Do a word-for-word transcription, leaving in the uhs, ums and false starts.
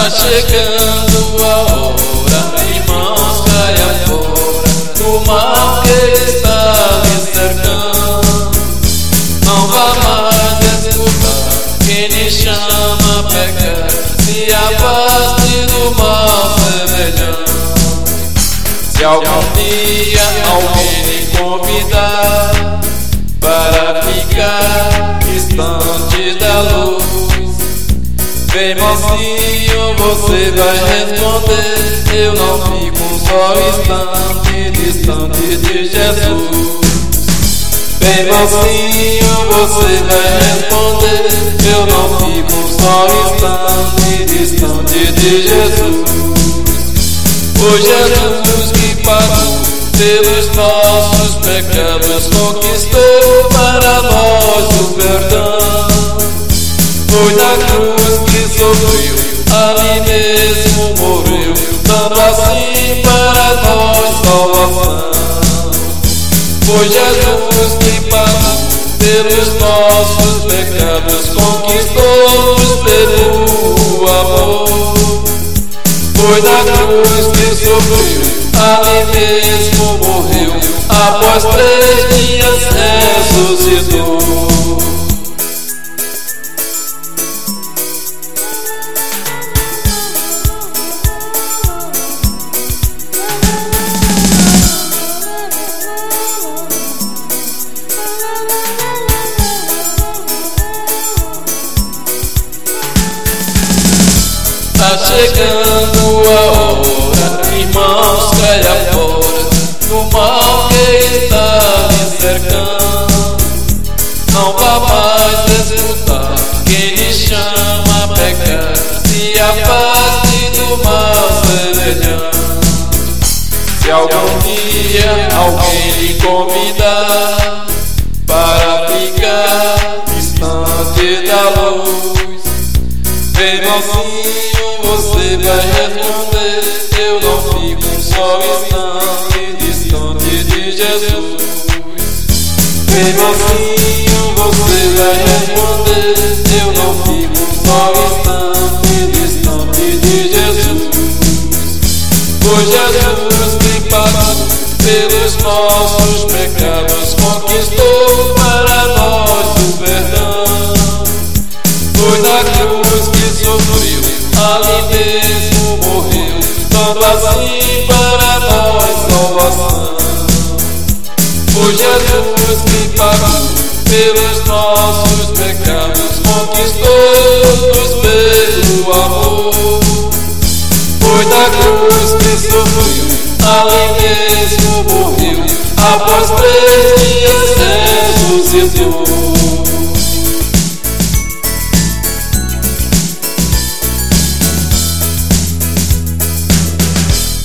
Tá chegando a hora, irmãos, caia fora do mal que está me cercando. Não vá mais escutar quem lhe chama a pecar, se afaste do mal semelhante. Se algum dia alguém lhe convidar para ficar distante da luz, vem mocinho, você vai responder: eu não fico só instante distante de Jesus. Vem mocinho, você vai responder: eu não fico só instante distante de Jesus. O Jesus que pagou pelos nossos pecados, conquistou para nós o perdão. Foi na cruz que sofreu, ali mesmo morreu, dando assim para nós salvação. Foi Jesus que pagou pelos nossos pecados, conquistou-nos pelo amor. Foi na cruz que sofreu, ali mesmo morreu, após três dias ressuscitou. Tá chegando a hora, irmãos, caia fora do mal que está me cercando. Não vá mais escutar quem lhe chama a pecar, se afaste do mal semelhante. Se algum dia alguém lhe convidar para ficar distante da luz, vem mocinho, você vai responder: eu não fico só instante distante de Jesus. Vem mocinho, você vai responder: eu não fico só instante distante de Jesus. Foi Jesus que pagou pelos nossos pecados, conquistou para nós o perdão. Foi na cruz que sofreu, ali mesmo morreu, dando assim para nós salvação. Foi Jesus que pagou pelos nossos pecados, conquistou-nos pelo amor. Foi na cruz que sofreu, ali mesmo morreu, após três dias ressuscitou.